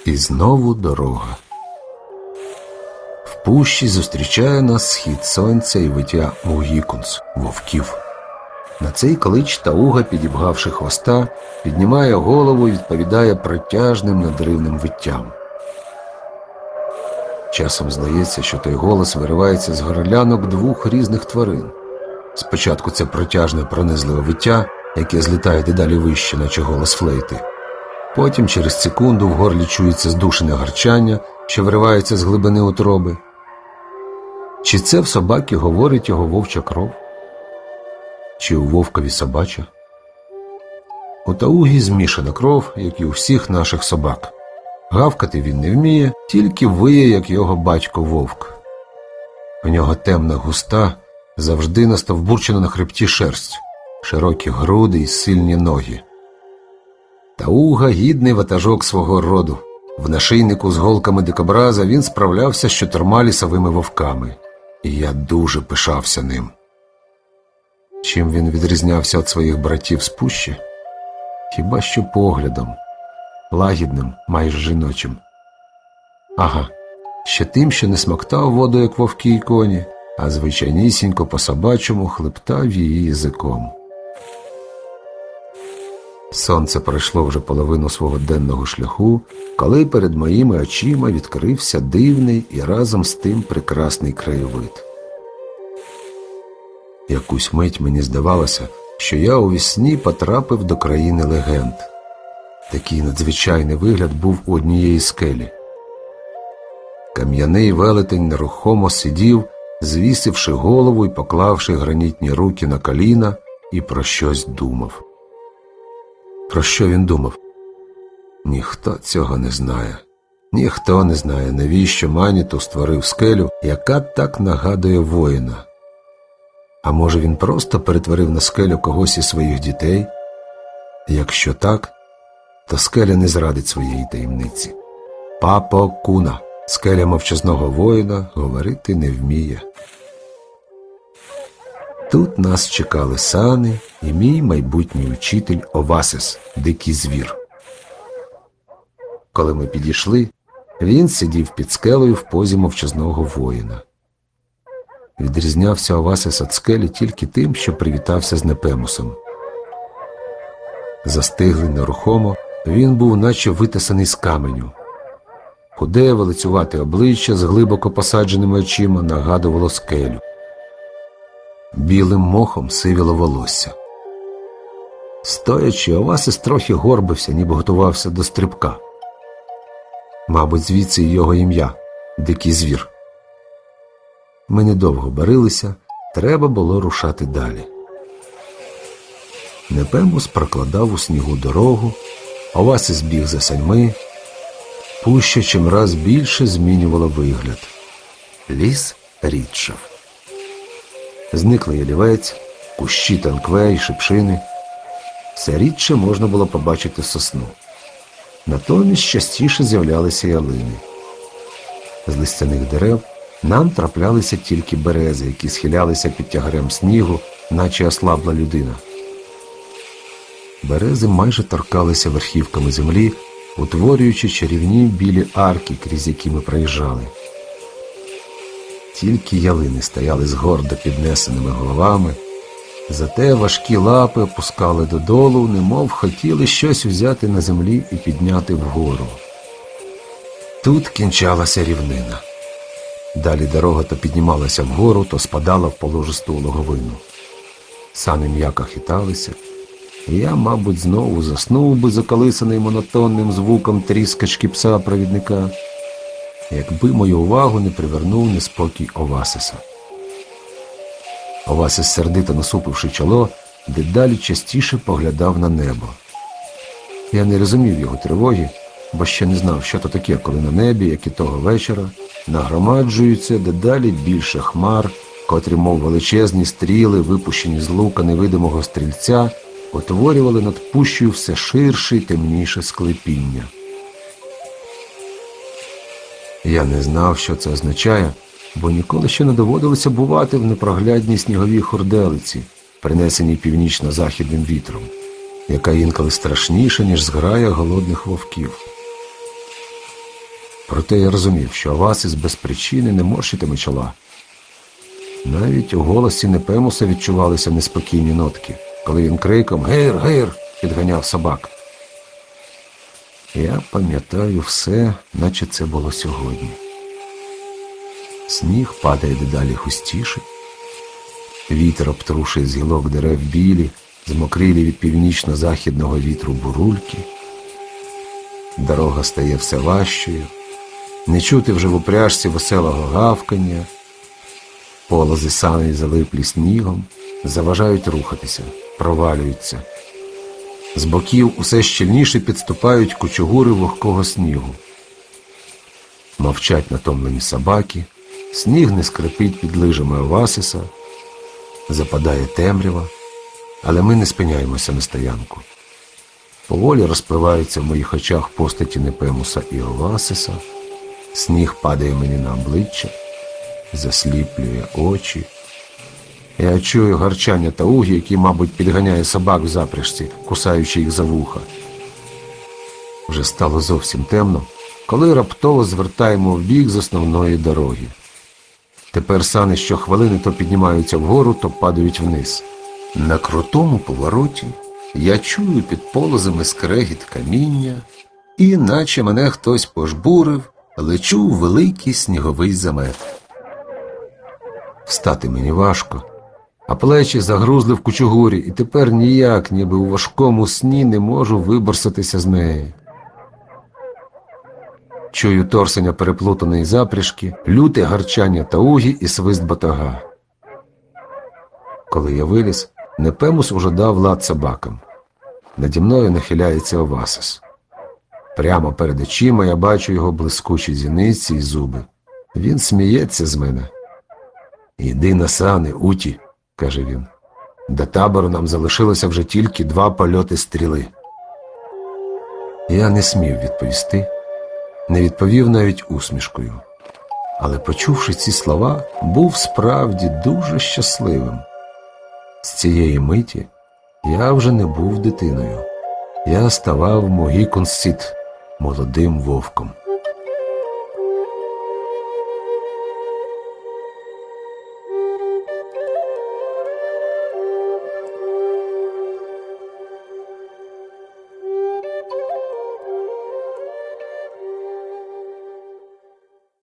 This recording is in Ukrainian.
І знову дорога. В пущі зустрічає нас схід сонця і виття мугікунс – вовків. На цей клич Тауга, підібгавши хвоста, піднімає голову і відповідає протяжним надривним виттям. Часом здається, що той голос виривається з горлянок двох різних тварин. Спочатку це протяжне пронизливе виття, яке злітає дедалі вище, наче голос флейти. Потім через секунду в горлі чується здушене гарчання, що виривається з глибини утроби. Чи це в собаки говорить його вовча кров? Чи у вовкові собача? У Таугі змішана кров, як і у всіх наших собак. Гавкати він не вміє, тільки виє, як його батько вовк. У нього темна, густа, завжди настовбурчена на хребті шерсть, широкі груди і сильні ноги. Тауга – гідний ватажок свого роду. В нашийнику з голками дикобраза він справлявся з 4 лісовими вовками. І я дуже пишався ним. Чим він відрізнявся від своїх братів з пущі? Хіба що поглядом, лагідним, майже жіночим. Ага, ще тим, що не смоктав воду, як вовки й коні, а звичайнісінько по-собачому хлептав її язиком. Сонце пройшло вже половину свого денного шляху, коли перед моїми очима відкрився дивний і разом з тим прекрасний краєвид. Якусь мить мені здавалося, що я у вісні потрапив до країни легенд. Такий надзвичайний вигляд був у однієї скелі. Кам'яний велетень нерухомо сидів, звісивши голову і поклавши гранітні руки на коліна, і про щось думав. Про що він думав? Ніхто цього не знає. Ніхто не знає, навіщо Маніту створив скелю, яка так нагадує воїна. А може він просто перетворив на скелю когось із своїх дітей? Якщо так, то скеля не зрадить своєї таємниці. Папо Куна, скеля мовчазного воїна, говорити не вміє. Тут нас чекали сани і мій майбутній учитель Овасис, дикий звір. Коли ми підійшли, він сидів під скелею в позі мовчазного воїна. Відрізнявся Овасис від скелі тільки тим, що привітався з Непемусом. Застиглий нерухомо, він був наче витесаний з каменю. Худе, велицювате обличчя з глибоко посадженими очима нагадувало скелю. Білим мохом сивіло волосся. Стоячи, Овасис трохи горбився, ніби готувався до стрибка. Мабуть, звідси й його ім'я – Дикий звір. Ми недовго барилися, треба було рушати далі. Непемус прокладав у снігу дорогу, Овасис біг за саньми. Пуща чимраз більше змінювала вигляд. Ліс рідшав. Зникли ялівець, кущі танкве й шипшини. Все рідше можна було побачити сосну. Натомість частіше з'являлися ялини. З листяних дерев нам траплялися тільки берези, які схилялися під тягарем снігу, наче ослабла людина. Берези майже торкалися верхівками землі, утворюючи чарівні білі арки, крізь які ми проїжджали. Тільки ялини стояли з гордо піднесеними головами, зате важкі лапи опускали додолу, немов хотіли щось взяти на землі і підняти вгору. Тут кінчалася рівнина. Далі дорога то піднімалася вгору, то спадала в положисту логовину. Сани м'яко хиталися, і я, мабуть, знову заснув би, заколисаний монотонним звуком тріскачки пса-провідника, якби мою увагу не привернув неспокій Овасиса. Овасис, сердито насупивши чоло, дедалі частіше поглядав на небо. Я не розумів його тривоги, бо ще не знав, що то таке, коли на небі, як і того вечора, нагромаджуються дедалі більше хмар, котрі, мов величезні стріли, випущені з лука невидимого стрільця, утворювали над пущею все ширше й темніше склепіння. Я не знав, що це означає, бо ніколи ще не доводилося бувати в непроглядній сніговій хурделиці, принесеній північно-західним вітром, яка інколи страшніша, ніж зграя голодних вовків. Проте я розумів, що Овасис без причини не морщитиме чола. Навіть у голосі Непемуса відчувалися неспокійні нотки, коли він криком «Гир! Гир!» підганяв собак. Я пам'ятаю все, наче це було сьогодні. Сніг падає дедалі густіше. Вітер обтрушує з гілок дерев білі, змокрілі від північно-західного вітру бурульки. Дорога стає все важчою. Не чути вже в упряжці веселого гавкання. Полози саней залиплі снігом, заважають рухатися, провалюються. З боків усе щільніше підступають кучугури вогкого снігу. Мовчать натомлені собаки, сніг не скрипить під лижами Овасиса, западає темрява, але ми не спиняємося на стоянку. Поволі розпливаються в моїх очах постаті Непемуса і Овасиса, сніг падає мені на обличчя, засліплює очі. Я чую гарчання Таугі, який, мабуть, підганяє собак в запряжці, кусаючи їх за вуха. Вже стало зовсім темно, коли раптово звертаємо в бік з основної дороги. Тепер сани щохвилини то піднімаються вгору, то падають вниз. На крутому повороті я чую під полозами скрегіт каміння, і, наче мене хтось пожбурив, лечу у великий сніговий замет. Встати мені важко, а плечі загрузли в кучугурі, і тепер ніяк, ніби у важкому сні, не можу виборсатися з неї. Чую торсення переплутаної запряжки, люте гарчання Таугі і свист батога. Коли я виліз, Непемус уже дав лад собакам. Наді мною нахиляється Овасис. Прямо перед очима я бачу його блискучі зіниці і зуби. Він сміється з мене. «Іди на сани, Уті», – каже він. «До табору нам залишилося вже тільки 2 польоти стріли». Я не смів відповісти, не відповів навіть усмішкою. Але, почувши ці слова, був справді дуже щасливим. З цієї миті я вже не був дитиною. Я ставав Могікон Сід, молодим вовком.